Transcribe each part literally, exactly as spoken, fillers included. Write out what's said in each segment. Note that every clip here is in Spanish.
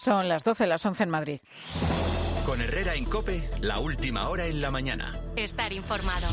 Son las doce, las once en Madrid. Con Herrera en COPE, la última hora en la mañana. Estar informado.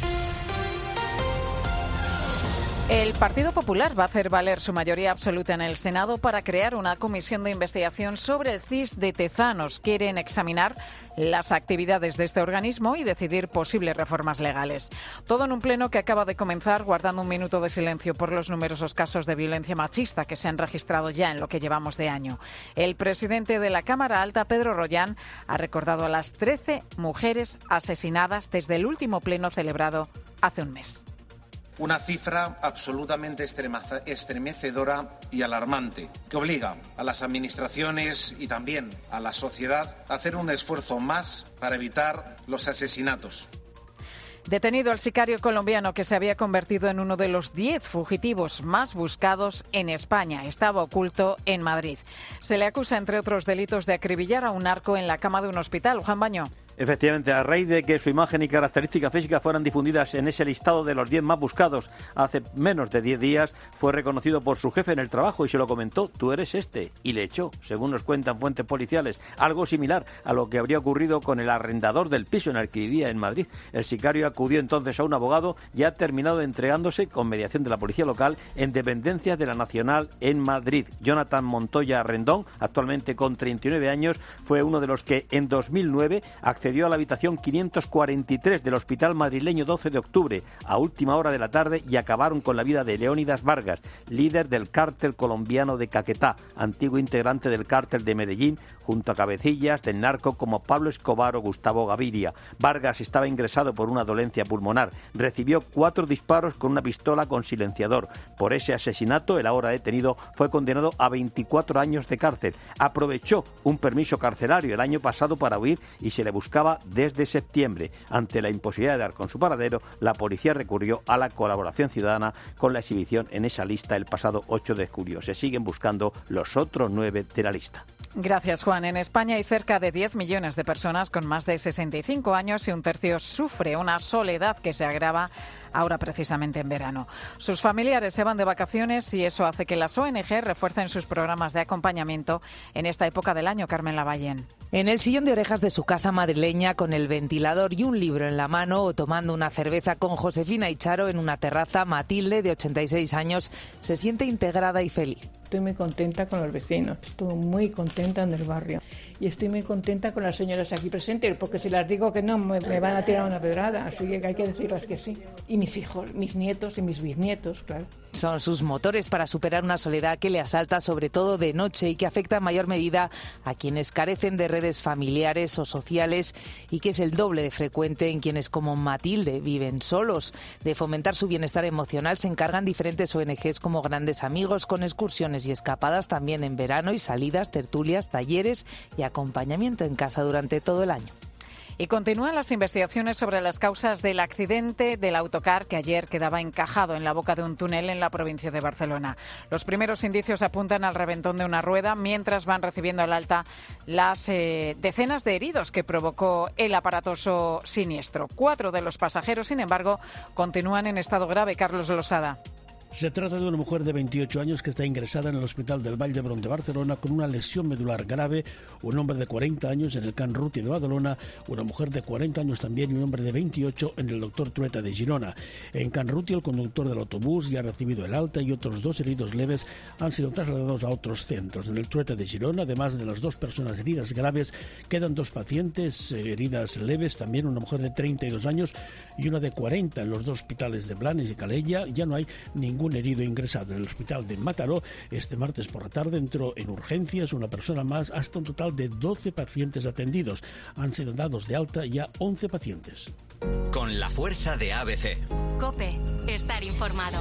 El Partido Popular va a hacer valer su mayoría absoluta en el Senado para crear una comisión de investigación sobre el C I S de Tezanos. Quieren examinar las actividades de este organismo y decidir posibles reformas legales. Todo en un pleno que acaba de comenzar, guardando un minuto de silencio por los numerosos casos de violencia machista que se han registrado ya en lo que llevamos de año. El presidente de la Cámara Alta, Pedro Rollán, ha recordado a las trece mujeres asesinadas desde el último pleno celebrado hace un mes. Una cifra absolutamente estremecedora y alarmante, que obliga a las administraciones y también a la sociedad a hacer un esfuerzo más para evitar los asesinatos. Detenido el sicario colombiano que se había convertido en uno de los diez fugitivos más buscados en España. Estaba oculto en Madrid. Se le acusa, entre otros delitos, de acribillar a un narco en la cama de un hospital. Juan Baño. Efectivamente, a raíz de que su imagen y características físicas fueran difundidas en ese listado de los diez más buscados hace menos de diez días, fue reconocido por su jefe en el trabajo y se lo comentó: tú eres este, y le echó, según nos cuentan fuentes policiales, algo similar a lo que habría ocurrido con el arrendador del piso en el que vivía en Madrid. El sicario acudió entonces a un abogado y ha terminado entregándose, con mediación de la policía local, en dependencias de la Nacional en Madrid. Jonathan Montoya Rendón, actualmente con treinta y nueve años, fue uno de los que en dos mil nueve accedió a la habitación quinientos cuarenta y tres del Hospital Madrileño doce de octubre a última hora de la tarde y acabaron con la vida de Leónidas Vargas, líder del cártel colombiano de Caquetá, antiguo integrante del cártel de Medellín, junto a cabecillas del narco como Pablo Escobar o Gustavo Gaviria. Vargas estaba ingresado por una dolencia pulmonar. Recibió cuatro disparos con una pistola con silenciador. Por ese asesinato, el ahora detenido fue condenado a veinticuatro años de cárcel. Aprovechó un permiso carcelario el año pasado para huir y se le buscaba desde septiembre. Ante la imposibilidad de dar con su paradero, la policía recurrió a la colaboración ciudadana con la exhibición en esa lista el pasado ocho de julio. Se siguen buscando los otros nueve de la lista. Gracias, Juan. En España hay cerca de diez millones de personas con más de sesenta y cinco años y un tercio sufre una soledad que se agrava ahora precisamente en verano. Sus familiares se van de vacaciones y eso hace que las O N G refuercen sus programas de acompañamiento en esta época del año. Carmen Lavallén. En el sillón de orejas de su casa madrileña, con el ventilador y un libro en la mano o tomando una cerveza con Josefina y Charo en una terraza, Matilde, de ochenta y seis años, se siente integrada y feliz. Estoy muy contenta con los vecinos, estoy muy contenta en el barrio y estoy muy contenta con las señoras aquí presentes, porque si las digo que no me, me van a tirar una pedrada, así que hay que decirles que sí. Y mis hijos, mis nietos y mis bisnietos, claro. Son sus motores para superar una soledad que le asalta sobre todo de noche y que afecta en mayor medida a quienes carecen de redes familiares o sociales y que es el doble de frecuente en quienes, como Matilde, viven solos. De fomentar su bienestar emocional se encargan diferentes O N Ges como Grandes Amigos, con excursiones y escapadas también en verano y salidas, tertulias, talleres y acompañamiento en casa durante todo el año. Y continúan las investigaciones sobre las causas del accidente del autocar que ayer quedaba encajado en la boca de un túnel en la provincia de Barcelona. Los primeros indicios apuntan al reventón de una rueda, mientras van recibiendo al alta las eh, decenas de heridos que provocó el aparatoso siniestro. Cuatro de los pasajeros, sin embargo, continúan en estado grave. Carlos Losada. Se trata de una mujer de veintiocho años que está ingresada en el Hospital del Vall d'Hebron de Barcelona con una lesión medular grave, un hombre de cuarenta años en el Can Ruti de Badalona, una mujer de cuarenta años también y un hombre de veintiocho en el Doctor Trueta de Girona. En Can Ruti, el conductor del autobús ya ha recibido el alta y otros dos heridos leves han sido trasladados a otros centros. En el Trueta de Girona, además de las dos personas heridas graves, quedan dos pacientes eh, heridas leves, también una mujer de treinta y dos años y una de cuarenta en los dos hospitales de Blanes y Calella. Ya no hay ningún un herido ingresado en el hospital de Mataró. Este martes por la tarde entró en urgencias una persona más, hasta un total de doce pacientes atendidos. Han sido dados de alta ya once pacientes. Con la fuerza de A B C. COPE, estar informado.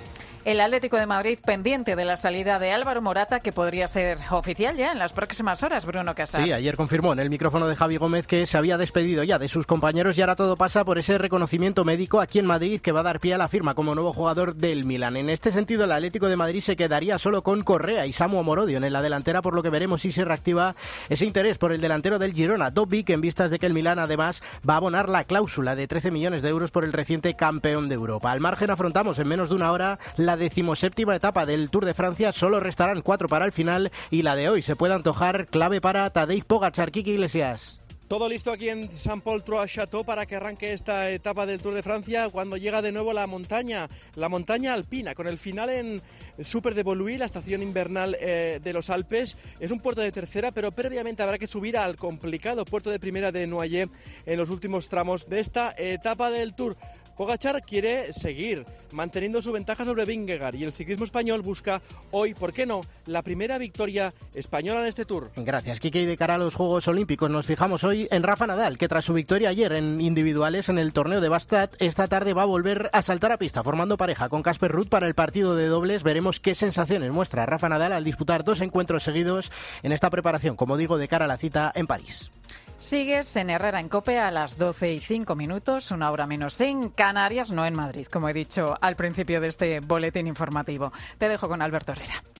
El Atlético de Madrid pendiente de la salida de Álvaro Morata, que podría ser oficial ya en las próximas horas, Bruno Casar. Sí, ayer confirmó en el micrófono de Javi Gómez que se había despedido ya de sus compañeros y ahora todo pasa por ese reconocimiento médico aquí en Madrid que va a dar pie a la firma como nuevo jugador del Milan. En este sentido, el Atlético de Madrid se quedaría solo con Correa y Samu Amorodion en la delantera, por lo que veremos si se reactiva ese interés por el delantero del Girona, Dobbik, en vistas de que el Milan además va a abonar la cláusula de trece millones de euros por el reciente campeón de Europa. Al margen afrontamos en menos de una hora la la decimoséptima etapa del Tour de Francia. Solo restarán cuatro para el final y la de hoy se puede antojar clave para Tadej Pogačar. Kiki Iglesias. Todo listo aquí en Saint-Paul-Trois-Châteaux para que arranque esta etapa del Tour de Francia cuando llega de nuevo la montaña, la montaña alpina, con el final en Super de Beaulieu, la estación invernal eh, de los Alpes. Es un puerto de tercera, pero previamente habrá que subir al complicado puerto de primera de Noyers en los últimos tramos de esta etapa del Tour. Pogačar quiere seguir manteniendo su ventaja sobre Vingegaard y el ciclismo español busca hoy, ¿por qué no?, la primera victoria española en este Tour. Gracias, Kike. Y de cara a los Juegos Olímpicos nos fijamos hoy en Rafa Nadal, que tras su victoria ayer en individuales en el torneo de Bastad, esta tarde va a volver a saltar a pista formando pareja con Casper Ruud para el partido de dobles. Veremos qué sensaciones muestra Rafa Nadal al disputar dos encuentros seguidos en esta preparación, como digo, de cara a la cita en París. Sigues en Herrera en COPE a las doce y cinco minutos, una hora menos en Canarias, no en Madrid, como he dicho al principio de este boletín informativo. Te dejo con Alberto Herrera.